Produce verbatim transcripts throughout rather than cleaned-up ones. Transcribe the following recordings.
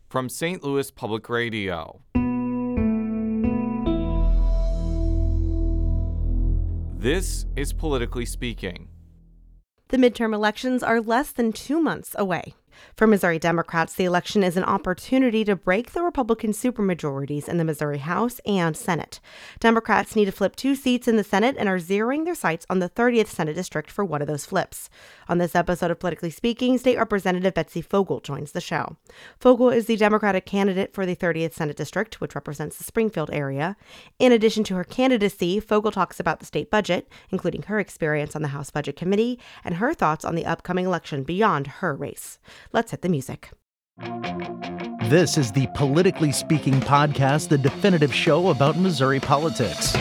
from Saint Louis Public Radio. This is Politically Speaking. The midterm elections are less than two months away. For Missouri Democrats, the election is an opportunity to break the Republican supermajorities in the Missouri House and Senate. Democrats need to flip two seats in the Senate and are zeroing their sights on the thirtieth Senate District for one of those flips. On this episode of Politically Speaking, State Representative Betsy Fogel joins the show. Fogel is the Democratic candidate for the thirtieth Senate District, which represents the Springfield area. In addition to her candidacy, Fogel talks about the state budget, including her experience on the House Budget Committee, and her thoughts on the upcoming election beyond her race. Let's hit the music. This is the Politically Speaking podcast, the definitive show about Missouri politics.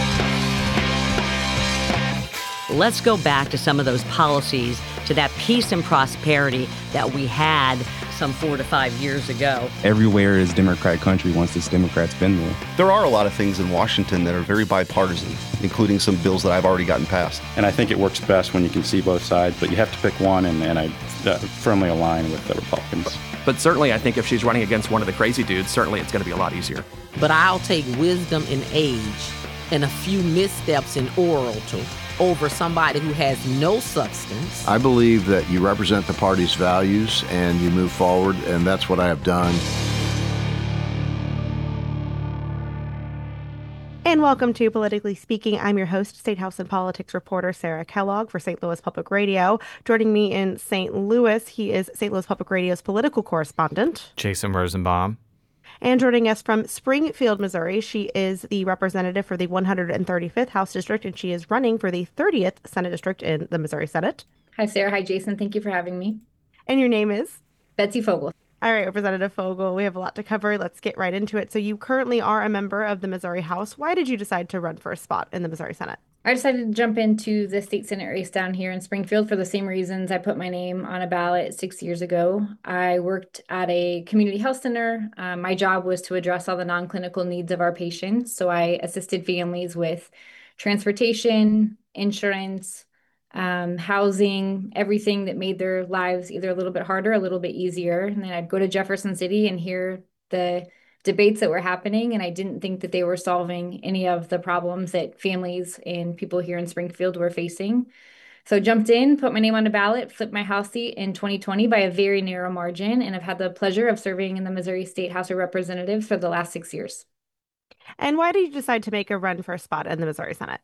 Let's go back to some of those policies, to that peace and prosperity that we had some four to five years ago. Everywhere is Democrat country once this Democrat's been there. There are a lot of things in Washington that are very bipartisan, including some bills that I've already gotten passed. And I think it works best when you can see both sides, but you have to pick one, and, and I uh, firmly align with the Republicans. But certainly, I think if she's running against one of the crazy dudes, certainly it's going to be a lot easier. But I'll take wisdom in age and a few missteps in oral over somebody who has no substance. I believe that you represent the party's values and you move forward, and that's what I have done. And welcome to Politically Speaking. I'm your host, State House and Politics reporter Sarah Kellogg for Saint Louis Public Radio. Joining me in Saint Louis, he is Saint Louis Public Radio's political correspondent, Jason Rosenbaum. And joining us from Springfield, Missouri, she is the representative for the one hundred thirty-fifth House District, and she is running for the thirtieth Senate District in the Missouri Senate. Hi, Sarah. Hi, Jason. Thank you for having me. And your name is? Betsy Fogel. All right, Representative Fogel, we have a lot to cover. Let's get right into it. So you currently are a member of the Missouri House. Why did you decide to run for a spot in the Missouri Senate? I decided to jump into the state Senate race down here in Springfield for the same reasons I put my name on a ballot six years ago. I worked at a community health center. Um, my job was to address all the non-clinical needs of our patients. So I assisted families with transportation, insurance, um, housing, everything that made their lives either a little bit harder, a little bit easier. And then I'd go to Jefferson City and hear the debates that were happening, and I didn't think that they were solving any of the problems that families and people here in Springfield were facing. So jumped in, put my name on the ballot, flipped my House seat in twenty twenty by a very narrow margin, and I've had the pleasure of serving in the Missouri State House of Representatives for the last six years. And why did you decide to make a run for a spot in the Missouri Senate?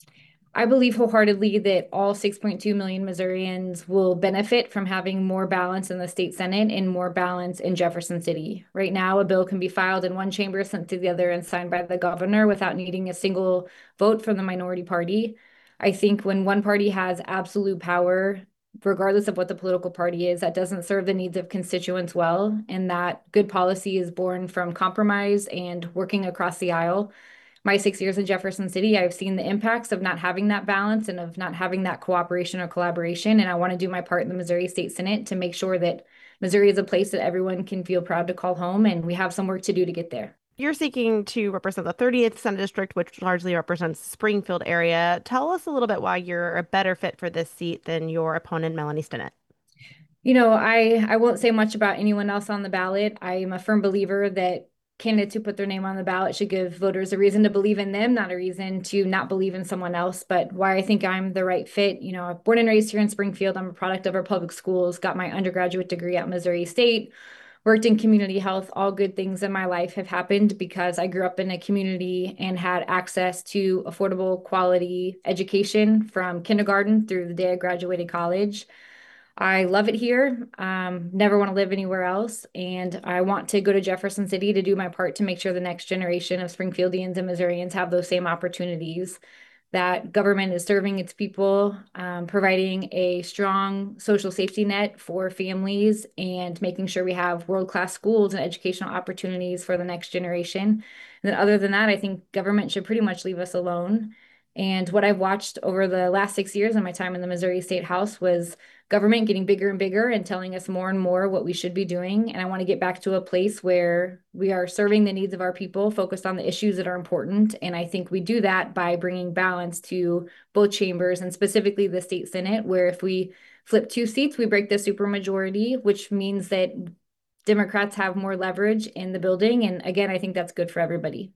I believe wholeheartedly that all six point two million Missourians will benefit from having more balance in the state Senate and more balance in Jefferson City. Right now, a bill can be filed in one chamber, sent to the other, and signed by the governor without needing a single vote from the minority party. I think when one party has absolute power, regardless of what the political party is, that doesn't serve the needs of constituents well, and that good policy is born from compromise and working across the aisle. My six years in Jefferson City, I've seen the impacts of not having that balance and of not having that cooperation or collaboration. And I want to do my part in the Missouri State Senate to make sure that Missouri is a place that everyone can feel proud to call home. And we have some work to do to get there. You're seeking to represent the thirtieth Senate District, which largely represents the Springfield area. Tell us a little bit why you're a better fit for this seat than your opponent, Melanie Stinnett. You know, I, I won't say much about anyone else on the ballot. I am a firm believer that candidates who put their name on the ballot should give voters a reason to believe in them, not a reason to not believe in someone else. But why I think I'm the right fit, you know, I'm born and raised here in Springfield. I'm a product of our public schools, got my undergraduate degree at Missouri State, worked in community health. All good things in my life have happened because I grew up in a community and had access to affordable, quality education from kindergarten through the day I graduated college. I love it here, um, never want to live anywhere else, and I want to go to Jefferson City to do my part to make sure the next generation of Springfieldians and Missourians have those same opportunities, that government is serving its people, um, providing a strong social safety net for families, and making sure we have world-class schools and educational opportunities for the next generation. And then other than that, I think government should pretty much leave us alone. And what I've watched over the last six years in my time in the Missouri State House was government getting bigger and bigger and telling us more and more what we should be doing. And I want to get back to a place where we are serving the needs of our people, focused on the issues that are important. And I think we do that by bringing balance to both chambers, and specifically the state Senate, where if we flip two seats, we break the supermajority, which means that Democrats have more leverage in the building. And again, I think that's good for everybody.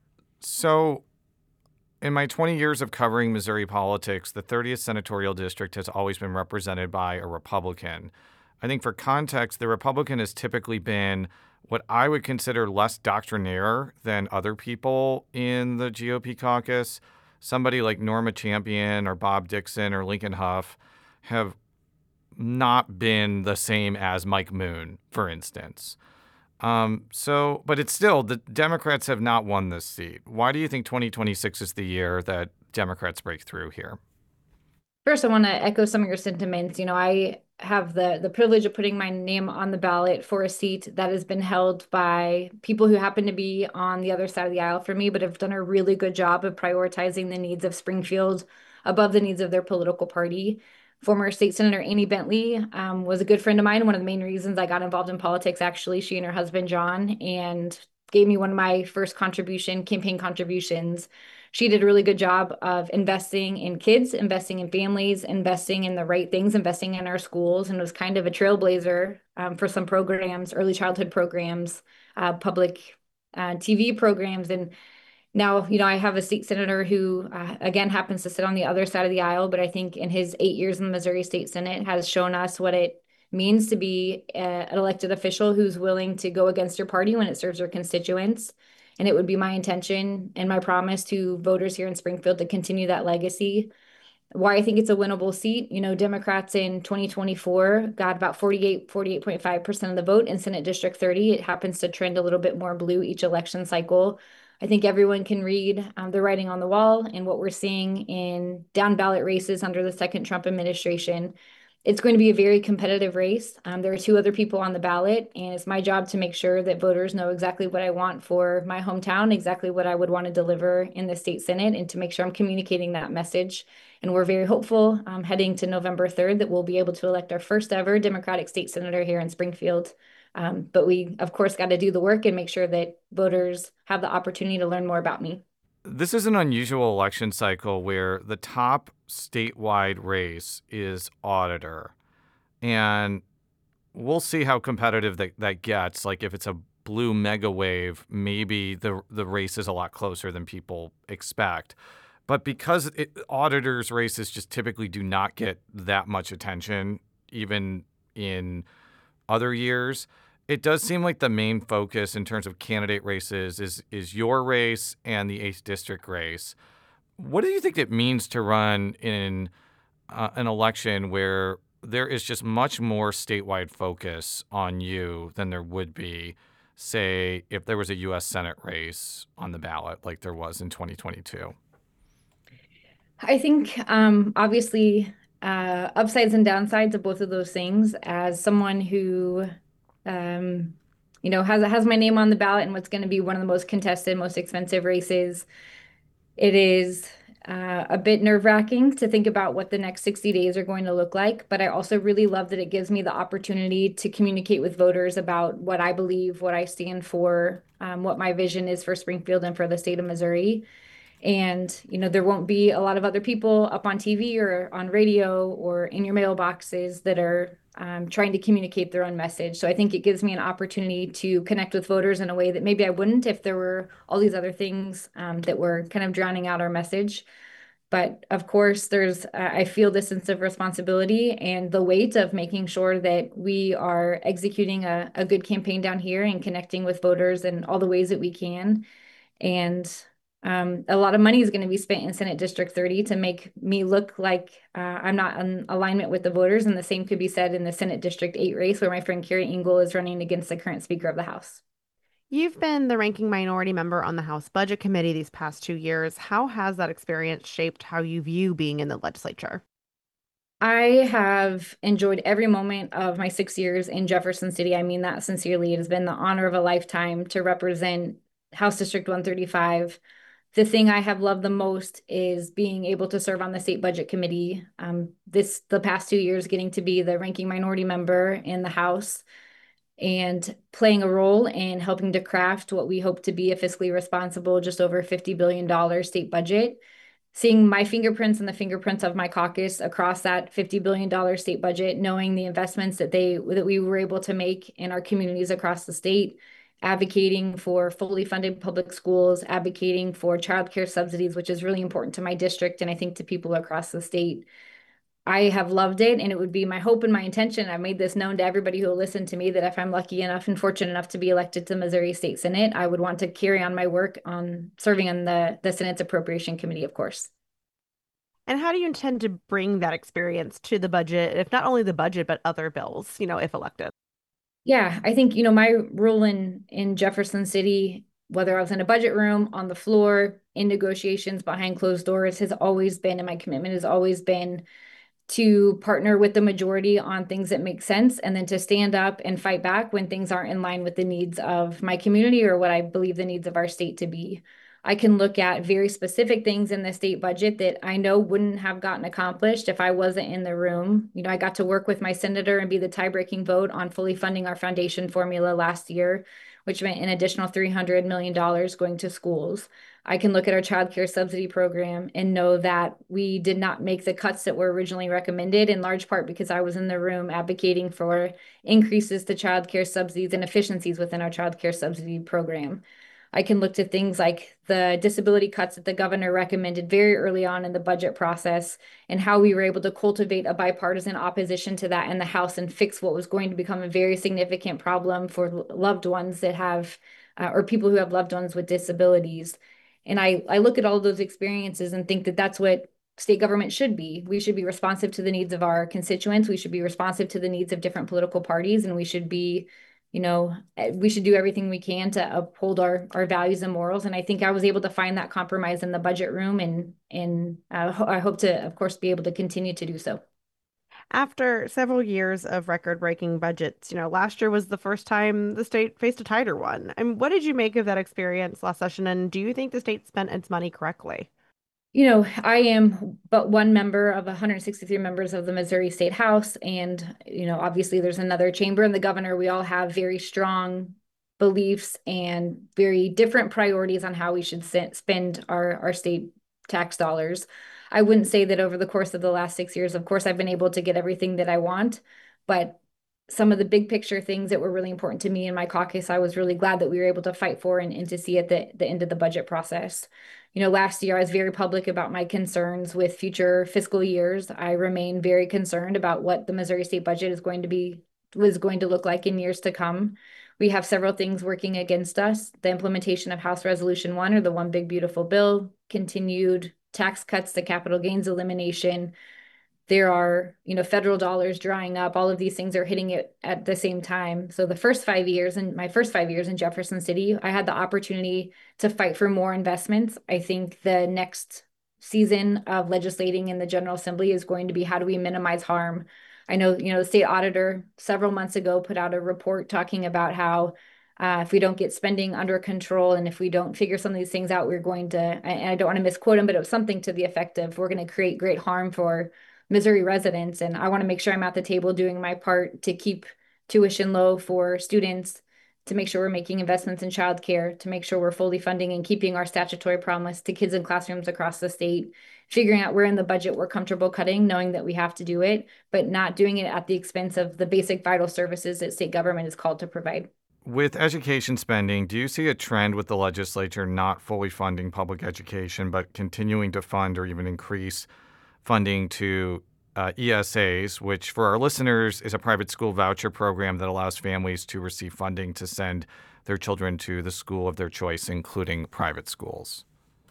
So, in my twenty years of covering Missouri politics, the thirtieth Senatorial District has always been represented by a Republican. I think for context, the Republican has typically been what I would consider less doctrinaire than other people in the G O P caucus. Somebody like Norma Champion or Bob Dixon or Lincoln Huff have not been the same as Mike Moon, for instance. Um, so, but it's still, the Democrats have not won this seat. Why do you think twenty twenty-six is the year that Democrats break through here? First, I want to echo some of your sentiments. You know, I have the the privilege of putting my name on the ballot for a seat that has been held by people who happen to be on the other side of the aisle for me, but have done a really good job of prioritizing the needs of Springfield above the needs of their political party. Former State Senator Annie Bentley um, was a good friend of mine. One of the main reasons I got involved in politics, actually, she and her husband, John, and gave me one of my first contribution, campaign contributions. She did a really good job of investing in kids, investing in families, investing in the right things, investing in our schools, and was kind of a trailblazer um, for some programs, early childhood programs, uh, public uh, T V programs. And now, you know, I have a state senator who, uh, again, happens to sit on the other side of the aisle, but I think in his eight years in the Missouri State Senate has shown us what it means to be a, an elected official who's willing to go against your party when it serves your constituents. And it would be my intention and my promise to voters here in Springfield to continue that legacy. Why I think it's a winnable seat, you know, Democrats in twenty twenty-four got about forty-eight, forty-eight point five percent of the vote in Senate District thirty. It happens to trend a little bit more blue each election cycle. I think everyone can read um, the writing on the wall and what we're seeing in down ballot races under the second Trump administration. It's going to be a very competitive race. Um, there are two other people on the ballot, and it's my job to make sure that voters know exactly what I want for my hometown, exactly what I would want to deliver in the state Senate, and to make sure I'm communicating that message. And we're very hopeful um, heading to November third that we'll be able to elect our first ever Democratic state senator here in Springfield. Um, but we, of course, got to do the work and make sure that voters have the opportunity to learn more about me. This is an unusual election cycle where the top statewide race is auditor. And we'll see how competitive that, that gets. Like if it's a blue mega wave, maybe the the race is a lot closer than people expect. But because it, auditors' races just typically do not get that much attention, even in other years, it does seem like the main focus in terms of candidate races is is your race and the eighth District race. What do you think it means to run in uh, an election where there is just much more statewide focus on you than there would be, say, if there was a U S Senate race on the ballot like there was in twenty twenty-two? I think, um, obviously, uh, upsides and downsides of both of those things. As someone who Um, you know, has has my name on the ballot in what's going to be one of the most contested, most expensive races. It is uh, a bit nerve-wracking to think about what the next sixty days are going to look like, but I also really love that it gives me the opportunity to communicate with voters about what I believe, what I stand for, um, what my vision is for Springfield and for the state of Missouri. And, you know, there won't be a lot of other people up on T V or on radio or in your mailboxes that are um, trying to communicate their own message. So I think it gives me an opportunity to connect with voters in a way that maybe I wouldn't if there were all these other things um, that were kind of drowning out our message. But of course, there's, uh, I feel this sense of responsibility and the weight of making sure that we are executing a, a good campaign down here and connecting with voters in all the ways that we can. And Um, a lot of money is going to be spent in Senate District thirty to make me look like uh, I'm not in alignment with the voters. And the same could be said in the Senate District eight race where my friend Carrie Engel is running against the current Speaker of the House. You've been the ranking minority member on the House Budget Committee these past two years. How has that experience shaped how you view being in the legislature? I have enjoyed every moment of my six years in Jefferson City. I mean that sincerely. It has been the honor of a lifetime to represent House District one thirty-five. The thing I have loved the most is being able to serve on the State Budget Committee. Um, this the past two years, getting to be the ranking minority member in the House and playing a role in helping to craft what we hope to be a fiscally responsible, just over fifty billion dollars state budget. seeing my fingerprints and the fingerprints of my caucus across that fifty billion dollars state budget, knowing the investments that they that we were able to make in our communities across the state, advocating for fully funded public schools, advocating for childcare subsidies, which is really important to my district and I think to people across the state. I have loved it, and it would be my hope and my intention. I've made this known to everybody who will listen to me that if I'm lucky enough and fortunate enough to be elected to Missouri State Senate, I would want to carry on my work on serving on the, the Senate's Appropriation Committee, of course. And how do you intend to bring that experience to the budget, if not only the budget, but other bills, you know, if elected? Yeah, I think, you know, my role in, in Jefferson City, whether I was in a budget room, on the floor, in negotiations behind closed doors, has always been, and my commitment has always been to partner with the majority on things that make sense, and then to stand up and fight back when things aren't in line with the needs of my community or what I believe the needs of our state to be. I can look at very specific things in the state budget that I know wouldn't have gotten accomplished if I wasn't in the room. You know, I got to work with my senator and be the tie-breaking vote on fully funding our foundation formula last year, which meant an additional three hundred million dollars going to schools. I can look at our child care subsidy program and know that we did not make the cuts that were originally recommended, in large part because I was in the room advocating for increases to child care subsidies and efficiencies within our child care subsidy program. I can look to things like the disability cuts that the governor recommended very early on in the budget process, and how we were able to cultivate a bipartisan opposition to that in the House and fix what was going to become a very significant problem for loved ones that have, uh, or people who have loved ones with disabilities. And I, I look at all of those experiences and think that that's what state government should be. We should be responsive to the needs of our constituents. We should be responsive to the needs of different political parties, and we should be You know, we should do everything we can to uphold our, our values and morals. And I think I was able to find that compromise in the budget room, and, and uh, I hope to, of course, be able to continue to do so. After several years of record-breaking budgets, you know, last year was the first time the state faced a tighter one. I mean, what did you make of that experience last session, and do you think the state spent its money correctly? You know, I am but one member of one hundred sixty-three members of the Missouri State House. And, you know, obviously there's another chamber and the governor. We all have very strong beliefs and very different priorities on how we should spend our, our state tax dollars. I wouldn't say that over the course of the last six years, of course, I've been able to get everything that I want, but some of the big picture things that were really important to me in my caucus, I was really glad that we were able to fight for and, and to see at the, the end of the budget process. You know, last year I was very public about my concerns with future fiscal years. I remain very concerned about what the Missouri state budget is going to be, was going to look like in years to come. We have several things working against us. The implementation of House Resolution one, or the One Big Beautiful Bill, continued tax cuts, the capital gains elimination. There are, you know, federal dollars drying up. All of these things are hitting it at the same time. So the first five years, in my first five years in Jefferson City, I had the opportunity to fight for more investments. I think the next season of legislating in the General Assembly is going to be, how do we minimize harm? I know, you know, the state auditor several months ago put out a report talking about how uh, if we don't get spending under control, and if we don't figure some of these things out, we're going to, and I don't want to misquote him, but it was something to the effect of, we're going to create great harm for Missouri residents. And I want to make sure I'm at the table doing my part to keep tuition low for students, to make sure we're making investments in childcare, to make sure we're fully funding and keeping our statutory promise to kids in classrooms across the state, figuring out where in the budget we're comfortable cutting, knowing that we have to do it, but not doing it at the expense of the basic vital services that state government is called to provide. With education spending, do you see a trend with the legislature not fully funding public education, but continuing to fund or even increase funding to uh, E S As, which for our listeners is a private school voucher program that allows families to receive funding to send their children to the school of their choice, including private schools?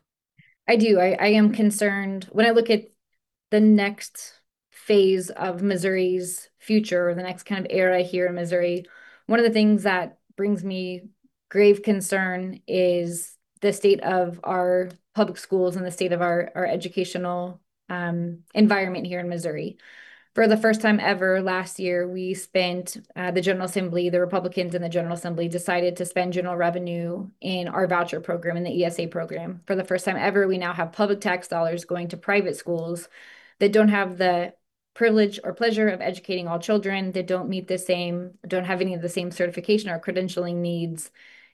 I do. I, I am concerned when I look at the next phase of Missouri's future, or the next kind of era here in Missouri. One of the things that brings me grave concern is the state of our public schools and the state of our, our educational um, environment here in Missouri. For the first time ever last year, we spent, uh, the General Assembly, the Republicans in the General Assembly decided to spend general revenue in our voucher program, in the E S A program. For the first time ever, we now have public tax dollars going to private schools that don't have the privilege or pleasure of educating all children, that don't meet the same, don't have any of the same certification or credentialing needs.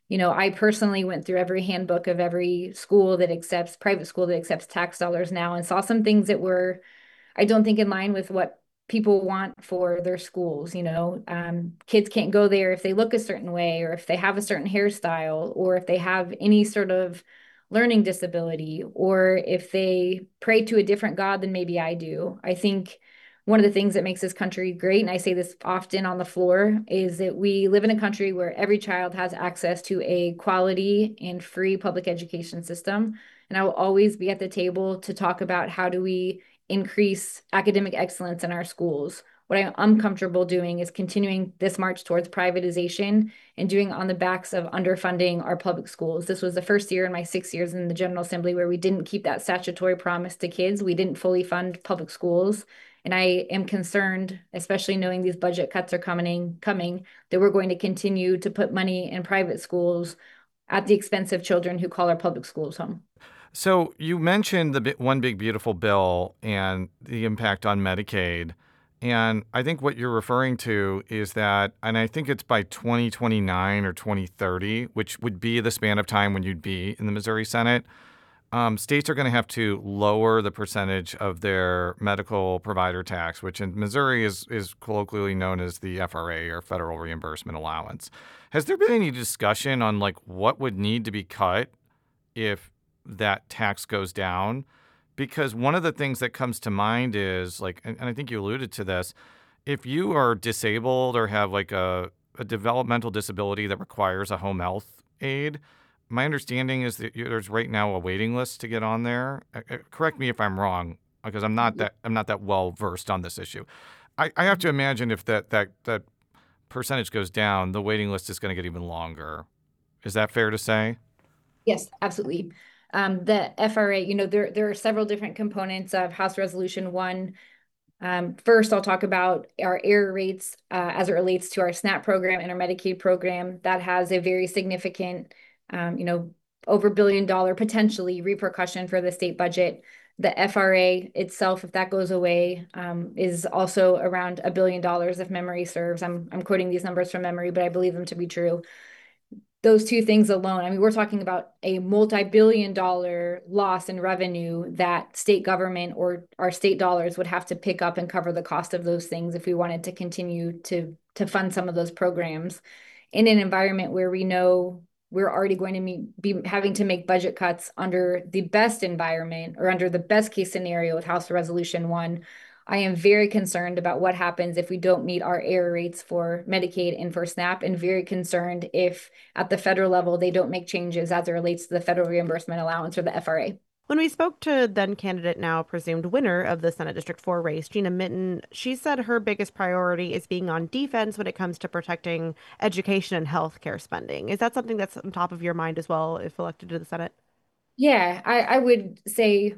You know, I personally went through every handbook of every school that accepts private school that accepts tax dollars now and saw some things that were, I don't think, in line with what people want for their schools. You know, um, kids can't go there if they look a certain way, or if they have a certain hairstyle, or if they have any sort of learning disability, or if they pray to a different God than maybe I do. I think one of the things that makes this country great, and I say this often on the floor, is that we live in a country where every child has access to a quality and free public education system. And I will always be at the table to talk about how do we increase academic excellence in our schools. What I'm uncomfortable doing is continuing this march towards privatization and doing on the backs of underfunding our public schools. This was the first year in my six years in the General Assembly where we didn't keep that statutory promise to kids. We didn't fully fund public schools. And I am concerned, especially knowing these budget cuts are coming, coming, that we're going to continue to put money in private schools at the expense of children who call our public schools home. So you mentioned the One Big Beautiful Bill and the impact on Medicaid. And I think what you're referring to is that, and I think it's by twenty twenty-nine or twenty thirty, which would be the span of time when you'd be in the Missouri Senate, um, states are going to have to lower the percentage of their medical provider tax, which in Missouri is, is colloquially known as the F R A, or Federal Reimbursement Allowance. Has there been any discussion on like what would need to be cut if that tax goes down? Because one of the things that comes to mind is like, and I think you alluded to this, if you are disabled or have like a, a developmental disability that requires a home health aid, my understanding is that there's right now a waiting list to get on there. Uh, correct me if I'm wrong, because I'm not that I'm not that well versed on this issue. I, I have to imagine if that that that percentage goes down, the waiting list is going to get even longer. Is that fair to say? Yes, absolutely. Um, the F R A, you know, there there are several different components of House Resolution One. Um, first, I'll talk about our error rates uh, as it relates to our SNAP program and our Medicaid program. That has a very significant, um, you know, over a billion dollar potentially repercussion for the state budget. The F R A itself, if that goes away, um, is also around a billion dollars if memory serves. I'm I'm quoting these numbers from memory, but I believe them to be true. Those two things alone, I mean, we're talking about a multi-billion dollar loss in revenue that state government or our state dollars would have to pick up and cover the cost of those things if we wanted to continue to, to fund some of those programs in an environment where we know we're already going to be, be having to make budget cuts under the best environment or under the best case scenario with House Resolution One. I am very concerned about what happens if we don't meet our error rates for Medicaid and for SNAP, and very concerned if at the federal level they don't make changes as it relates to the Federal Reimbursement Allowance, or the F R A. When we spoke to then candidate, now presumed winner of the Senate District four race, Gina Minton, she said her biggest priority is being on defense when it comes to protecting education and health care spending. Is that something that's on top of your mind as well if elected to the Senate? Yeah, I, I would say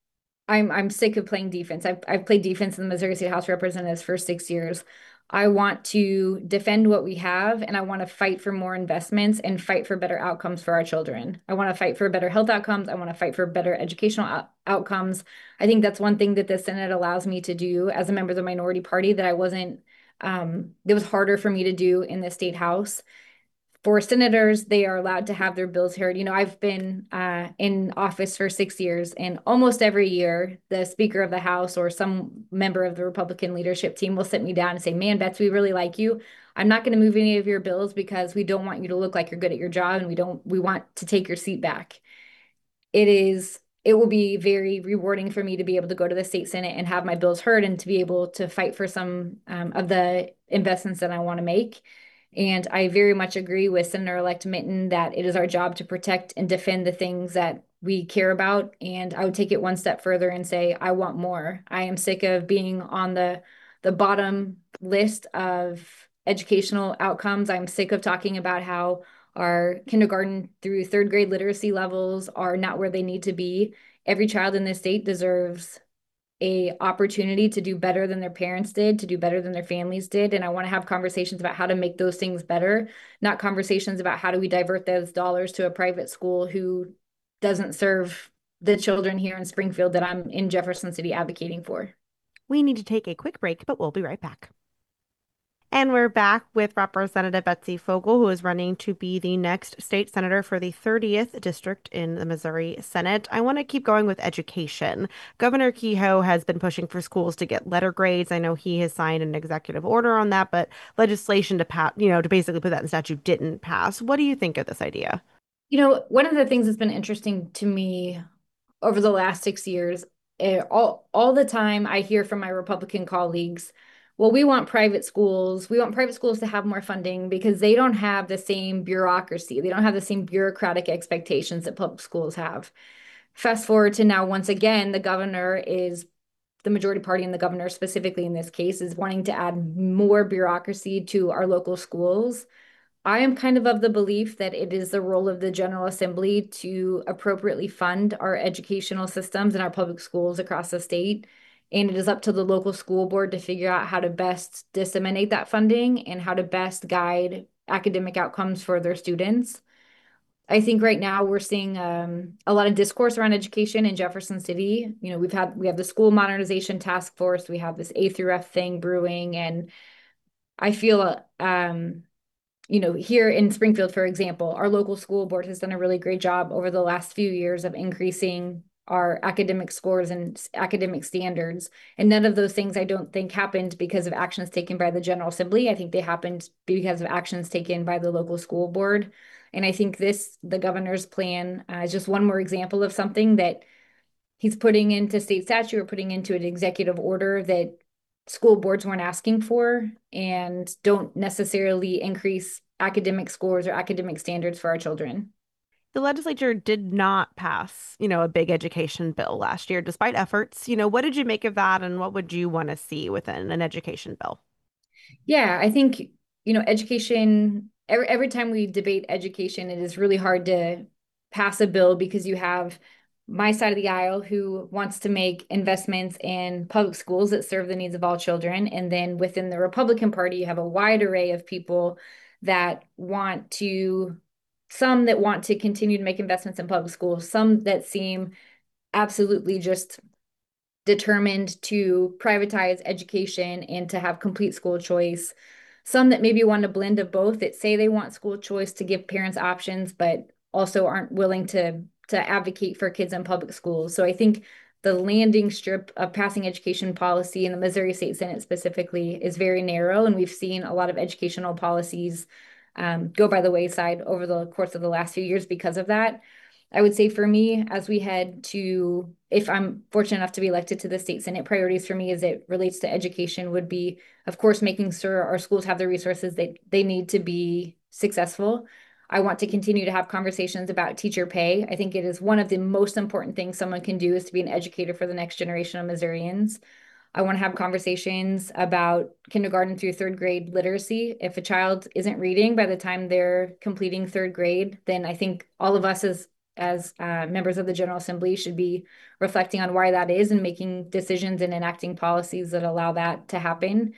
I'm I'm sick of playing defense. I've I've played defense in the Missouri State House of Representatives for six years. I want to defend what we have, and I want to fight for more investments and fight for better outcomes for our children. I want to fight for better health outcomes. I want to fight for better educational out- outcomes. I think that's one thing that the Senate allows me to do as a member of the minority party that I wasn't, um, that was harder for me to do in the state house. For senators, they are allowed to have their bills heard. You know, I've been uh, in office for six years, and almost every year, the Speaker of the House or some member of the Republican leadership team will sit me down and say, "Man, Betsy, we really like you. I'm not going to move any of your bills because we don't want you to look like you're good at your job, and we don't. We want to take your seat back." It is. It will be very rewarding for me to be able to go to the state Senate and have my bills heard, and to be able to fight for some um, of the investments that I want to make. And I very much agree with Senator-elect Minton that it is our job to protect and defend the things that we care about. And I would take it one step further and say, I want more. I am sick of being on the, the bottom list of educational outcomes. I'm sick of talking about how our kindergarten through third grade literacy levels are not where they need to be. Every child in this state deserves a opportunity to do better than their parents did, to do better than their families did. And I want to have conversations about how to make those things better, not conversations about how do we divert those dollars to a private school who doesn't serve the children here in Springfield that I'm in Jefferson City advocating for. We need to take a quick break, but we'll be right back. And we're back with Representative Betsy Fogel, who is running to be the next state senator for the thirtieth district in the Missouri Senate. I want to keep going with education. Governor Kehoe has been pushing for schools to get letter grades. I know he has signed an executive order on that, but legislation to pass, you know, to basically put that in statute didn't pass. What do you think of this idea? You know, one of the things that's been interesting to me over the last six years, eh, all all the time I hear from my Republican colleagues, well, we want private schools. We want private schools to have more funding because they don't have the same bureaucracy. They don't have the same bureaucratic expectations that public schools have. Fast forward to now, once again, the governor is the majority party, and the governor specifically in this case is wanting to add more bureaucracy to our local schools. I am kind of of the belief that it is the role of the General Assembly to appropriately fund our educational systems and our public schools across the state. And it is up to the local school board to figure out how to best disseminate that funding and how to best guide academic outcomes for their students. I think right now we're seeing um, a lot of discourse around education in Jefferson City. You know, we've had we have the school modernization task force, we have this A through F thing brewing, and I feel um, you know, here in Springfield, for example, our local school board has done a really great job over the last few years of increasing our academic scores and academic standards. And none of those things I don't think happened because of actions taken by the General Assembly. I think they happened because of actions taken by the local school board. And I think this, the governor's plan, uh, is just one more example of something that he's putting into state statute or putting into an executive order that school boards weren't asking for and don't necessarily increase academic scores or academic standards for our children. The legislature did not pass, you know, a big education bill last year, despite efforts. You know, what did you make of that, and what would you want to see within an education bill? Yeah, I think, you know, education, every, every time we debate education, it is really hard to pass a bill because you have my side of the aisle who wants to make investments in public schools that serve the needs of all children. And then within the Republican Party, you have a wide array of people that want to, some that want to continue to make investments in public schools, some that seem absolutely just determined to privatize education and to have complete school choice. Some that maybe want a blend of both, that say they want school choice to give parents options, but also aren't willing to to advocate for kids in public schools. So I think the landing strip of passing education policy in the Missouri State Senate specifically is very narrow, and we've seen a lot of educational policies um, go by the wayside over the course of the last few years because of that. I would say for me, as we head to, if I'm fortunate enough to be elected to the state Senate, priorities for me as it relates to education would be, of course, making sure our schools have the resources that they need to be successful. I want to continue to have conversations about teacher pay. I think it is one of the most important things someone can do is to be an educator for the next generation of Missourians. I want to have conversations about kindergarten through third grade literacy. If a child isn't reading by the time they're completing third grade, then I think all of us as as uh, members of the General Assembly should be reflecting on why that is and making decisions and enacting policies that allow that to happen.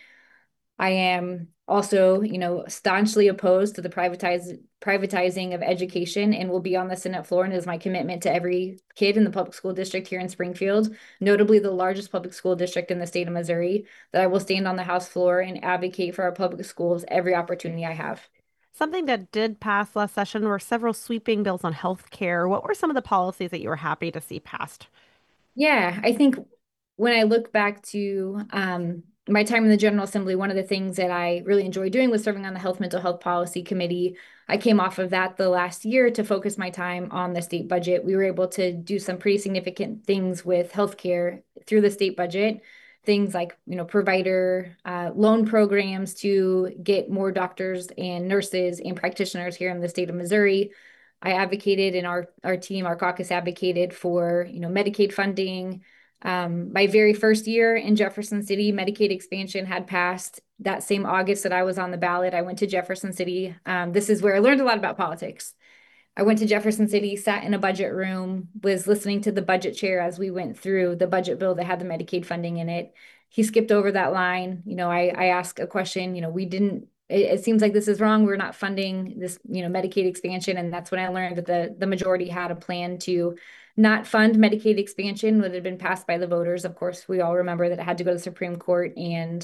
I am also, you know, staunchly opposed to the privatize, privatizing of education and will be on the Senate floor, and is my commitment to every kid in the public school district here in Springfield, notably the largest public school district in the state of Missouri, that I will stand on the House floor and advocate for our public schools every opportunity I have. Something that did pass last session were several sweeping bills on health care. What were some of the policies that you were happy to see passed? Yeah, I think when I look back to um, my time in the General Assembly, one of the things that I really enjoyed doing was serving on the Health Mental Health Policy Committee. I came off of that the last year to focus my time on the state budget. We were able to do some pretty significant things with healthcare through the state budget. Things like, you know, provider uh, loan programs to get more doctors and nurses and practitioners here in the state of Missouri. I advocated, and our our team, our caucus advocated for, you know, Medicaid funding. Um, my very first year in Jefferson City, Medicaid expansion had passed. That same August that I was on the ballot, I went to Jefferson City. Um, this is where I learned a lot about politics. I went to Jefferson City, sat in a budget room, was listening to the budget chair as we went through the budget bill that had the Medicaid funding in it. He skipped over that line. You know, I, I asked a question, you know, we didn't, it, it seems like this is wrong. We're not funding this, you know, Medicaid expansion. And that's when I learned that the, the majority had a plan to not fund Medicaid expansion that had been passed by the voters. Of course, we all remember that it had to go to the Supreme Court, and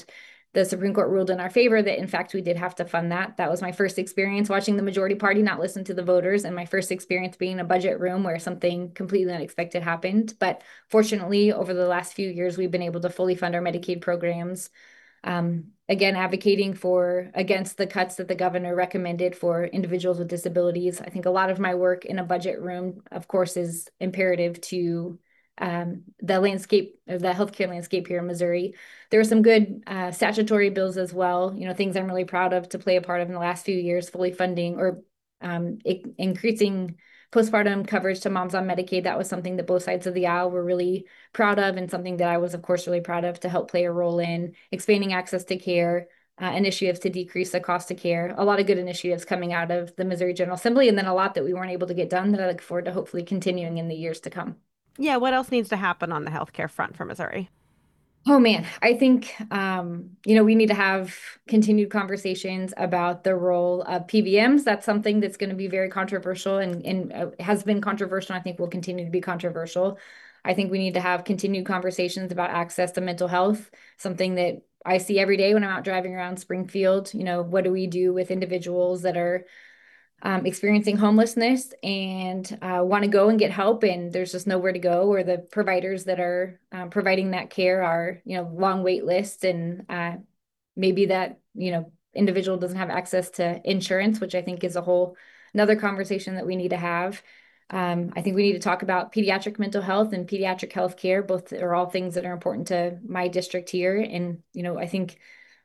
the Supreme Court ruled in our favor that, in fact, we did have to fund that. That was my first experience watching the majority party not listen to the voters, and my first experience being in a budget room where something completely unexpected happened. But fortunately, over the last few years, we've been able to fully fund our Medicaid programs. Um, again, advocating for against the cuts that the governor recommended for individuals with disabilities. I think a lot of my work in a budget room, of course, is imperative to um, the landscape, the healthcare landscape here in Missouri. There were some good uh, statutory bills as well, you know, things I'm really proud of to play a part of in the last few years, fully funding or um, I- increasing postpartum coverage to moms on Medicaid. That was something that both sides of the aisle were really proud of, and something that I was, of course, really proud of to help play a role in expanding access to care, uh, initiatives to decrease the cost of care. A lot of good initiatives coming out of the Missouri General Assembly, and then a lot that we weren't able to get done that I look forward to hopefully continuing in the years to come. Yeah, what else needs to happen on the healthcare front for Missouri? Oh man, I think um, you know, we need to have continued conversations about the role of P B Ms. That's something that's going to be very controversial and, and uh, has been controversial. I think will continue to be controversial. I think we need to have continued conversations about access to mental health, something that I see every day when I'm out driving around Springfield. You know, what do we do with individuals that are um, experiencing homelessness and uh, want to go and get help, and there's just nowhere to go, or the providers that are um, providing that care are, you know, long wait lists, and uh, maybe that, you know, individual doesn't have access to insurance, which I think is a whole another conversation that we need to have. Um, I think we need to talk about pediatric mental health and pediatric health care. Both are all things that are important to my district here. And, you know, I think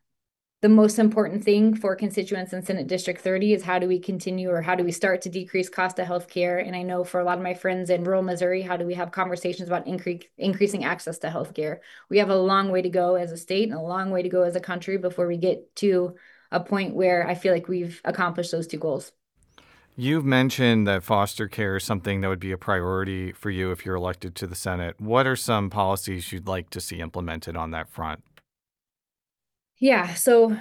the most important thing for constituents in Senate District thirty is how do we continue, or how do we start to decrease cost of healthcare? And I know for a lot of my friends in rural Missouri, how do we have conversations about incre- increasing access to healthcare? We have a long way to go as a state and a long way to go as a country before we get to a point where I feel like we've accomplished those two goals. You've mentioned that foster care is something that would be a priority for you if you're elected to the Senate. What are some policies you'd like to see implemented on that front? Yeah, so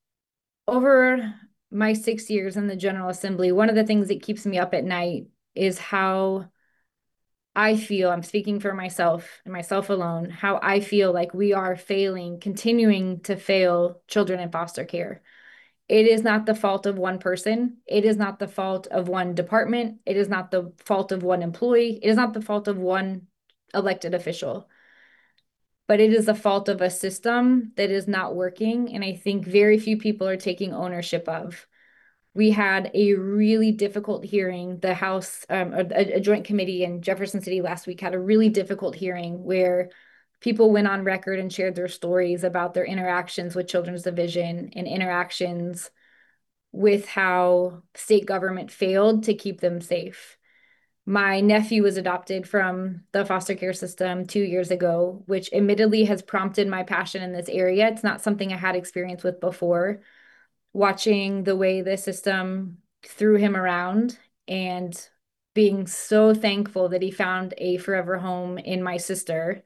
over my six years in the General Assembly, one of the things that keeps me up at night is how I feel, I'm speaking for myself and myself alone, how I feel like we are failing, continuing to fail children in foster care. It is not the fault of one person. It is not the fault of one department. It is not the fault of one employee. It is not the fault of one elected official. But it is the fault of a system that is not working, and I think very few people are taking ownership of. We had a really difficult hearing. The House, um, a, a joint committee in Jefferson City last week had a really difficult hearing where people went on record and shared their stories about their interactions with Children's Division and interactions with how state government failed to keep them safe. My nephew was adopted from the foster care system two years ago, which admittedly has prompted my passion in this area. It's not something I had experience with before. Watching the way the system threw him around and being so thankful that he found a forever home in my sister.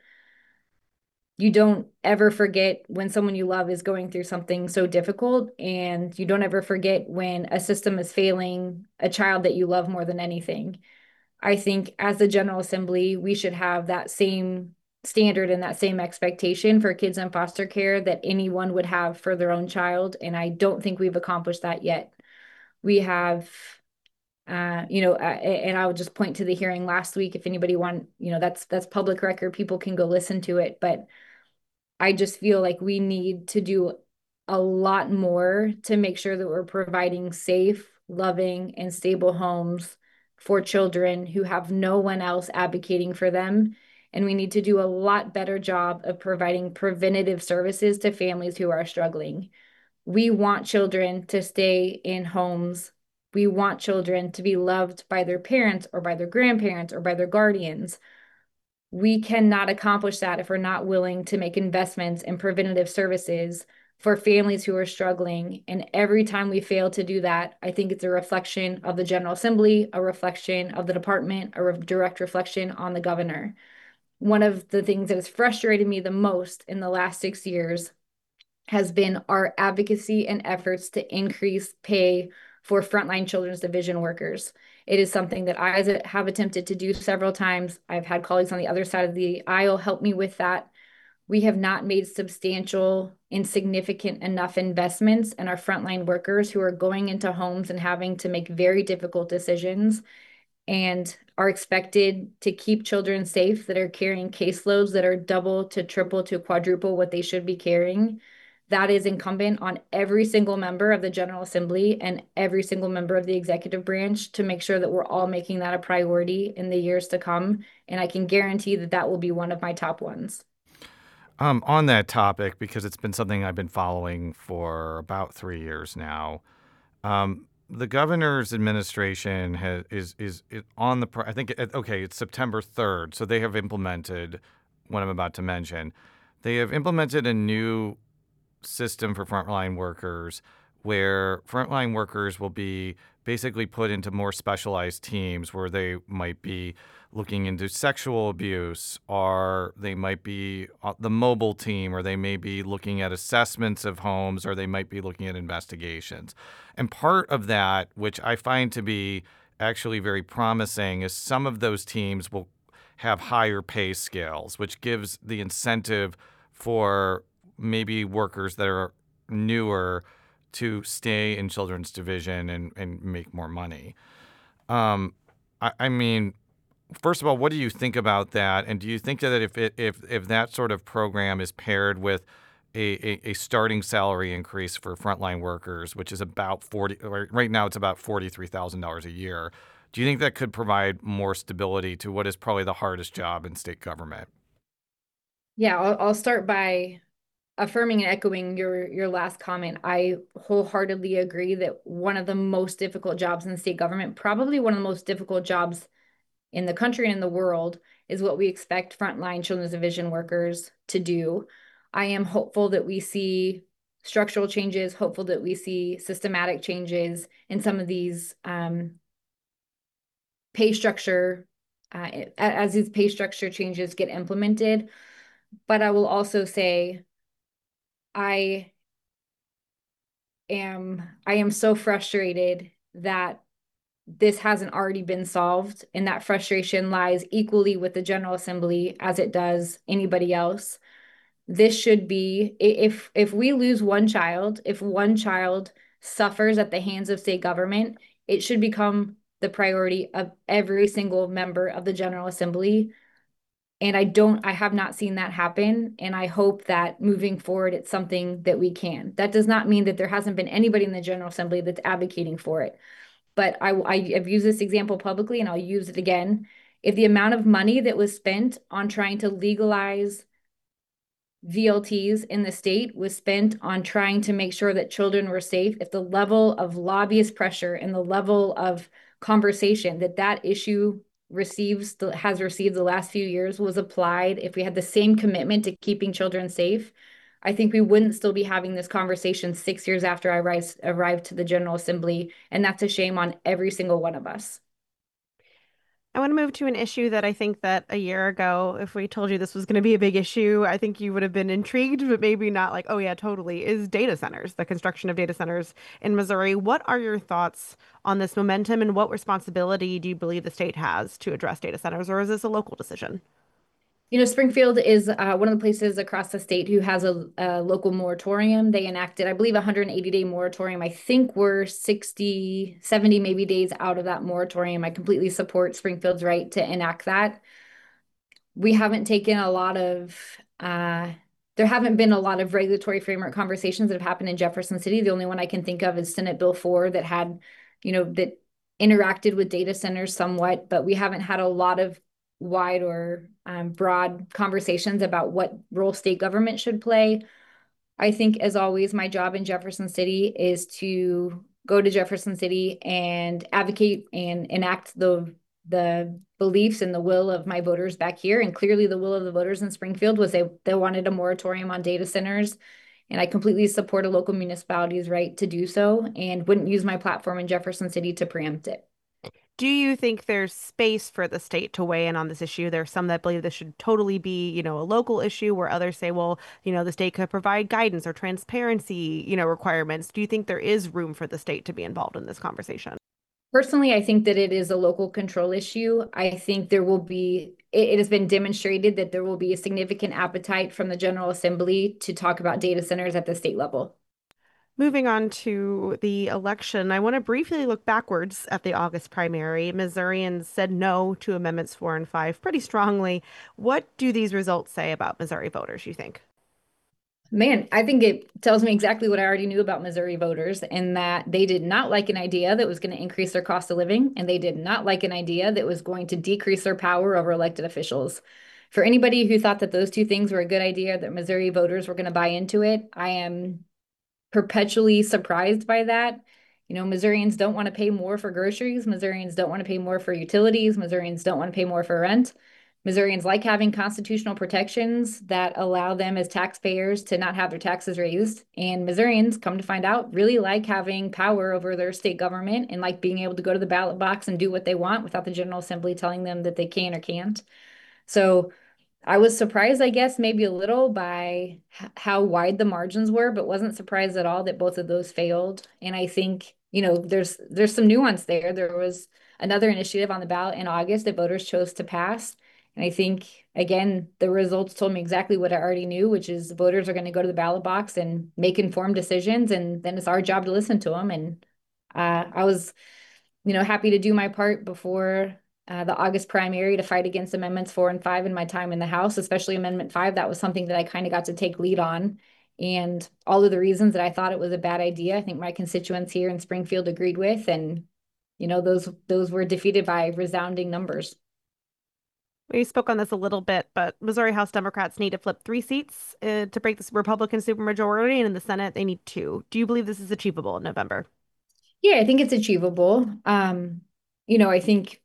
You don't ever forget when someone you love is going through something so difficult, and you don't ever forget when a system is failing a child that you love more than anything. I think as the General Assembly, we should have that same standard and that same expectation for kids in foster care that anyone would have for their own child. And I don't think we've accomplished that yet. We have, uh, you know, uh, and I would just point to the hearing last week. If anybody want, you know, that's that's public record. People can go listen to it. But I just feel like we need to do a lot more to make sure that we're providing safe, loving, and stable homes for children who have no one else advocating for them. And we need to do a lot better job of providing preventative services to families who are struggling. We want children to stay in homes. We want children to be loved by their parents or by their grandparents or by their guardians. We cannot accomplish that if we're not willing to make investments in preventative services for families who are struggling. And every time we fail to do that, I think it's a reflection of the General Assembly, a reflection of the department, a re- direct reflection on the governor. One of the things that has frustrated me the most in the last six years has been our advocacy and efforts to increase pay for frontline Children's Division workers. It is something that I have attempted to do several times. I've had colleagues on the other side of the aisle help me with that. we have not made substantial and significant enough investments in our frontline workers who are going into homes and having to make very difficult decisions and are expected to keep children safe that are carrying caseloads that are double to triple to quadruple what they should be carrying. That is incumbent on every single member of the General Assembly and every single member of the executive branch to make sure that we're all making that a priority in the years to come. And I can guarantee that that will be one of my top ones. Um, on that topic, because it's been something I've been following for about three years now, um, the governor's administration has is is, is on the. I think it, okay, it's September third, so they have implemented what I'm about to mention. They have implemented a new system for frontline workers, where frontline workers will be basically put into more specialized teams where they might be looking into sexual abuse, or they might be the mobile team, or they may be looking at assessments of homes, or they might be looking at investigations. And part of that, which I find to be actually very promising, is some of those teams will have higher pay scales, which gives the incentive for maybe workers that are newer to stay in children's division and, and make more money. Um, I, I mean, first of all, what do you think about that? And do you think that if it, if if that sort of program is paired with a, a, a starting salary increase for frontline workers, which is about forty right now, it's about forty-three thousand dollars a year, do you think that could provide more stability to what is probably the hardest job in state government? Yeah, I'll, I'll start by affirming and echoing your your last comment. I wholeheartedly agree that one of the most difficult jobs in state government, probably one of the most difficult jobs in the country and in the world, is what we expect frontline children's division workers to do. I am hopeful that we see structural changes, hopeful that we see systematic changes in some of these um, pay structure, uh, as these pay structure changes get implemented. But I will also say, I am I am so frustrated that this hasn't already been solved, and that frustration lies equally with the General Assembly as it does anybody else. This should be, if if we lose one child, if one child suffers at the hands of state government, it should become the priority of every single member of the General Assembly. And I don't, I have not seen that happen. And I hope that moving forward, it's something that we can. That does not mean that there hasn't been anybody in the General Assembly that's advocating for it. But I, I, I've used this example publicly, and I'll use it again. If the amount of money that was spent on trying to legalize V L Ts in the state was spent on trying to make sure that children were safe, if the level of lobbyist pressure and the level of conversation that that issue receives has received the last few years was applied, if we had the same commitment to keeping children safe, I think we wouldn't still be having this conversation six years after I rise, arrived to the General Assembly. And that's a shame on every single one of us. I want to move to an issue that I think that a year ago, if we told you this was going to be a big issue, I think you would have been intrigued, but maybe not like, oh yeah, totally, is data centers, the construction of data centers in Missouri. What are your thoughts on this momentum, and what responsibility do you believe the state has to address data centers, or is this a local decision? You know, Springfield is uh, one of the places across the state who has a, a local moratorium. They enacted, I believe, a one hundred eighty day moratorium. I think we're sixty, seventy maybe days out of that moratorium. I completely support Springfield's right to enact that. We haven't taken a lot of, uh, there haven't been a lot of regulatory framework conversations that have happened in Jefferson City. The only one I can think of is Senate Bill four that had, you know, that interacted with data centers somewhat, but we haven't had a lot of wide or um, broad conversations about what role state government should play. I think, as always, my job in Jefferson City is to go to Jefferson City and advocate and enact the the beliefs and the will of my voters back here. And clearly the will of the voters in Springfield was they, they wanted a moratorium on data centers. And I completely support a local municipality's right to do so and wouldn't use my platform in Jefferson City to preempt it. Do you think there's space for the state to weigh in on this issue? There's some that believe this should totally be, you know, a local issue, where others say, well, you know, the state could provide guidance or transparency, you know, requirements. Do you think there is room for the state to be involved in this conversation? Personally, I think that it is a local control issue. I think there will be, it, it has been demonstrated that there will be a significant appetite from the General Assembly to talk about data centers at the state level. Moving on to the election, I want to briefly look backwards at the August primary. Missourians said no to Amendments four and five pretty strongly. What do these results say about Missouri voters, you think? Man, I think it tells me exactly what I already knew about Missouri voters, in that they did not like an idea that was going to increase their cost of living, and they did not like an idea that was going to decrease their power over elected officials. For anybody who thought that those two things were a good idea, that Missouri voters were going to buy into it, I am perpetually surprised by that. You know, Missourians don't want to pay more for groceries. Missourians don't want to pay more for utilities. Missourians don't want to pay more for rent. Missourians like having constitutional protections that allow them as taxpayers to not have their taxes raised. And Missourians, come to find out, really like having power over their state government and like being able to go to the ballot box and do what they want without the General Assembly telling them that they can or can't. So I was surprised, I guess, maybe a little by how wide the margins were, but wasn't surprised at all that both of those failed. And I think, you know, there's there's some nuance there. There was another initiative on the ballot in August that voters chose to pass. And I think, again, the results told me exactly what I already knew, which is voters are going to go to the ballot box and make informed decisions. And then it's our job to listen to them. And uh, I was, you know, happy to do my part before uh, the August primary to fight against amendments four and five in my time in the House, especially Amendment five. That was something that I kind of got to take lead on. And all of the reasons that I thought it was a bad idea, I think my constituents here in Springfield agreed with. And, you know, those those were defeated by resounding numbers. We spoke on this a little bit, but Missouri House Democrats need to flip three seats uh, to break this Republican supermajority, and in the Senate, they need two. Do you believe this is achievable in November? Yeah, I think it's achievable. Um, you know, I think,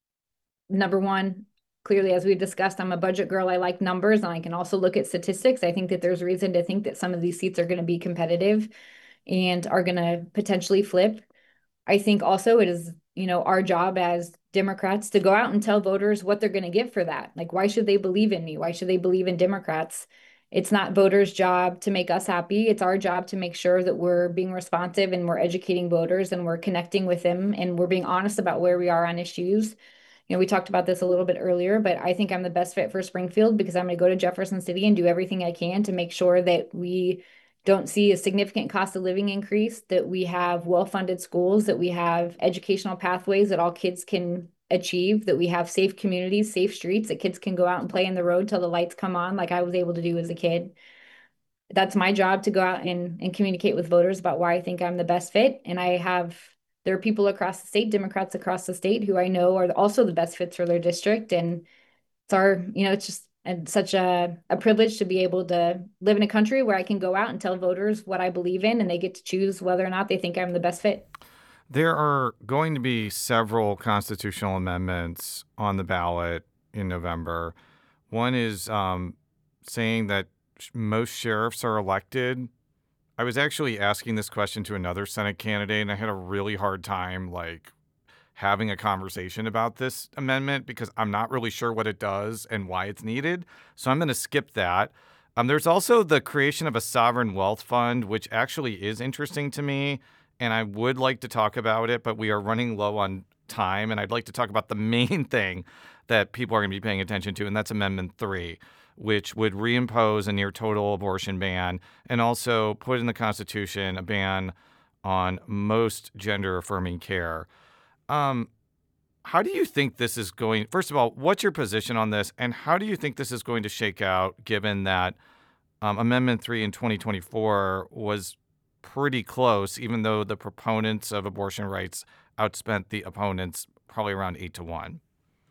number one, clearly, as we've discussed, I'm a budget girl. I like numbers, and I can also look at statistics. I think that there's reason to think that some of these seats are going to be competitive and are going to potentially flip. I think also it is, you know, our job as Democrats to go out and tell voters what they're going to get for that. Like, why should they believe in me? Why should they believe in Democrats? It's not voters' job to make us happy. It's our job to make sure that we're being responsive and we're educating voters and we're connecting with them and we're being honest about where we are on issues. You know, we talked about this a little bit earlier, but I think I'm the best fit for Springfield because I'm going to go to Jefferson City and do everything I can to make sure that we don't see a significant cost of living increase, that we have well-funded schools, that we have educational pathways that all kids can achieve, that we have safe communities, safe streets, that kids can go out and play in the road till the lights come on, like I was able to do as a kid. That's my job, to go out and, and communicate with voters about why I think I'm the best fit. And I have, there are people across the state, Democrats across the state, who I know are also the best fits for their district. And it's our, you know, it's just and such a, a privilege to be able to live in a country where I can go out and tell voters what I believe in, and they get to choose whether or not they think I'm the best fit. There are going to be several constitutional amendments on the ballot in November. One is um, saying that most sheriffs are elected. I was actually asking this question to another Senate candidate, and I had a really hard time, like, having a conversation about this amendment because I'm not really sure what it does and why it's needed. So I'm going to skip that. Um, there's also the creation of a sovereign wealth fund, which actually is interesting to me, and I would like to talk about it, but we are running low on time, and I'd like to talk about the main thing that people are going to be paying attention to, and that's Amendment three, which would reimpose a near total abortion ban and also put in the Constitution a ban on most gender-affirming care. Um, how do you think this is going? First of all, what's your position on this, and how do you think this is going to shake out, given that um, Amendment three in twenty twenty-four was pretty close, even though the proponents of abortion rights outspent the opponents probably around eight to one?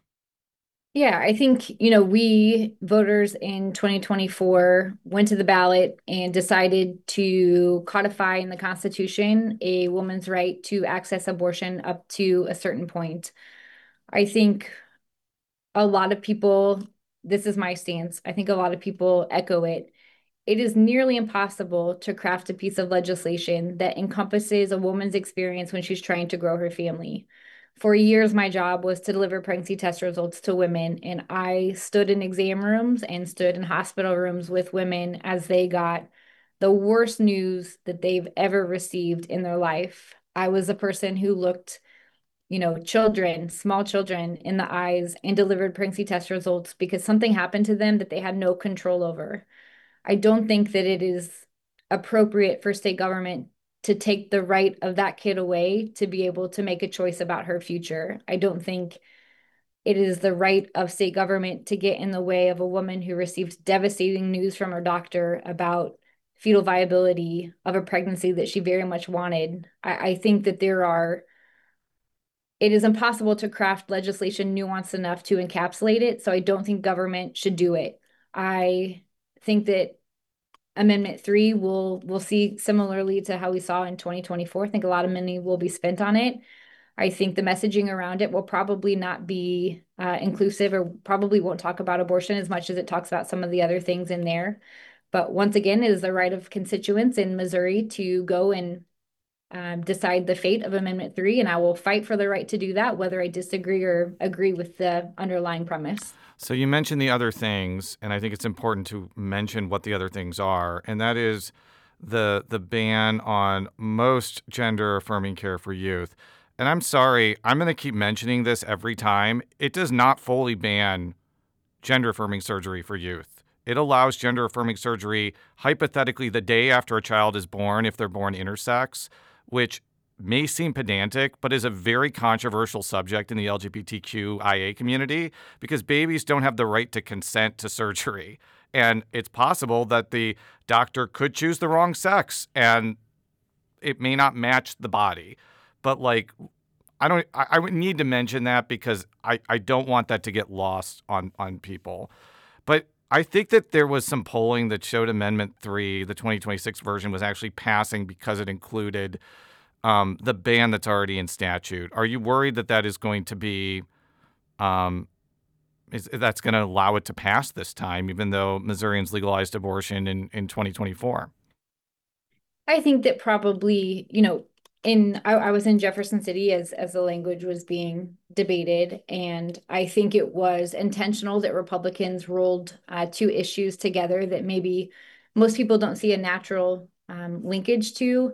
Yeah, I think, you know, we voters in twenty twenty-four went to the ballot and decided to codify in the Constitution a woman's right to access abortion up to a certain point. I think a lot of people, this is my stance, I think a lot of people echo it. It is nearly impossible to craft a piece of legislation that encompasses a woman's experience when she's trying to grow her family. For years, my job was to deliver pregnancy test results to women, and I stood in exam rooms and stood in hospital rooms with women as they got the worst news that they've ever received in their life. I was a person who looked you know, children, small children in the eyes and delivered pregnancy test results because something happened to them that they had no control over. I don't think that it is appropriate for state government to take the right of that kid away to be able to make a choice about her future. I don't think it is the right of state government to get in the way of a woman who received devastating news from her doctor about fetal viability of a pregnancy that she very much wanted. I, I think that there are, it is impossible to craft legislation nuanced enough to encapsulate it. So I don't think government should do it. I think that Amendment three will will see similarly to how we saw in twenty twenty-four. I think a lot of money will be spent on it. I think the messaging around it will probably not be uh, inclusive, or probably won't talk about abortion as much as it talks about some of the other things in there. But once again, it is the right of constituents in Missouri to go and um, decide the fate of Amendment three, and I will fight for the right to do that, whether I disagree or agree with the underlying premise. So you mentioned the other things, and I think it's important to mention what the other things are, and that is the the ban on most gender-affirming care for youth. And I'm sorry, I'm going to keep mentioning this every time. It does not fully ban gender-affirming surgery for youth. It allows gender-affirming surgery hypothetically the day after a child is born if they're born intersex, which may seem pedantic, but is a very controversial subject in the L G B T Q I A community because babies don't have the right to consent to surgery. And it's possible that the doctor could choose the wrong sex and it may not match the body. But like, I don't, I, I would need to mention that because I, I don't want that to get lost on, on people. But I think that there was some polling that showed Amendment three, the twenty twenty-six version, was actually passing because it included um, the ban that's already in statute. Are you worried that that is going to be, um, is that's going to allow it to pass this time, even though Missourians legalized abortion in, in twenty twenty-four? I think that probably, you know, in I, I was in Jefferson City as as the language was being debated, and I think it was intentional that Republicans rolled uh, two issues together that maybe most people don't see a natural um, linkage to.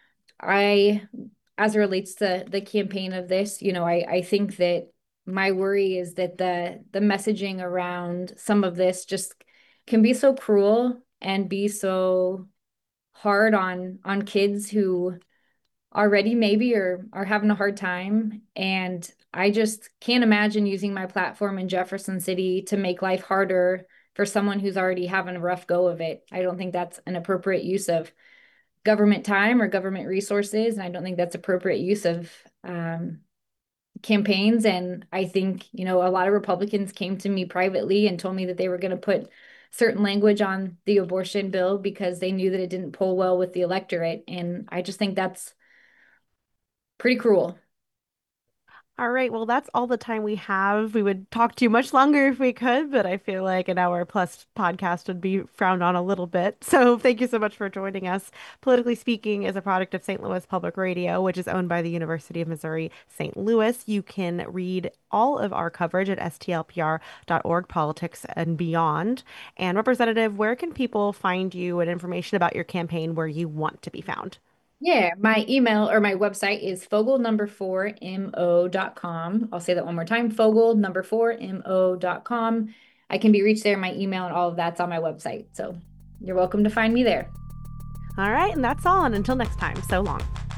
I, as it relates to the campaign of this, you know, I, I think that my worry is that the the messaging around some of this just can be so cruel and be so hard on on kids who already maybe are are having a hard time. And I just can't imagine using my platform in Jefferson City to make life harder for someone who's already having a rough go of it. I don't think that's an appropriate use of government time or government resources. And I don't think that's appropriate use of um, campaigns. And I think, you know, a lot of Republicans came to me privately and told me that they were going to put certain language on the abortion bill because they knew that it didn't poll well with the electorate. And I just think that's pretty cruel. All right. Well, that's all the time we have. We would talk to you much longer if we could, but I feel like an hour plus podcast would be frowned on a little bit. So thank you so much for joining us. Politically Speaking is a product of Saint Louis Public Radio, which is owned by the University of Missouri Saint Louis. You can read all of our coverage at S T L P R dot org, politics and beyond. And Representative, where can people find you and information about your campaign where you want to be found? Yeah, my email or my website is fogel number four mo dot com. I'll say that one more time, fogel number four mo dot com. I can be reached there. My email and all of that's on my website. So you're welcome to find me there. All right, and that's all. And until next time, so long.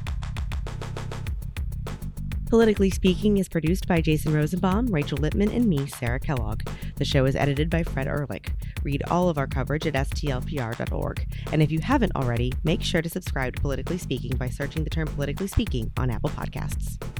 Politically Speaking is produced by Jason Rosenbaum, Rachel Lippman, and me, Sarah Kellogg. The show is edited by Fred Ehrlich. Read all of our coverage at S T L P R dot org. And if you haven't already, make sure to subscribe to Politically Speaking by searching the term Politically Speaking on Apple Podcasts.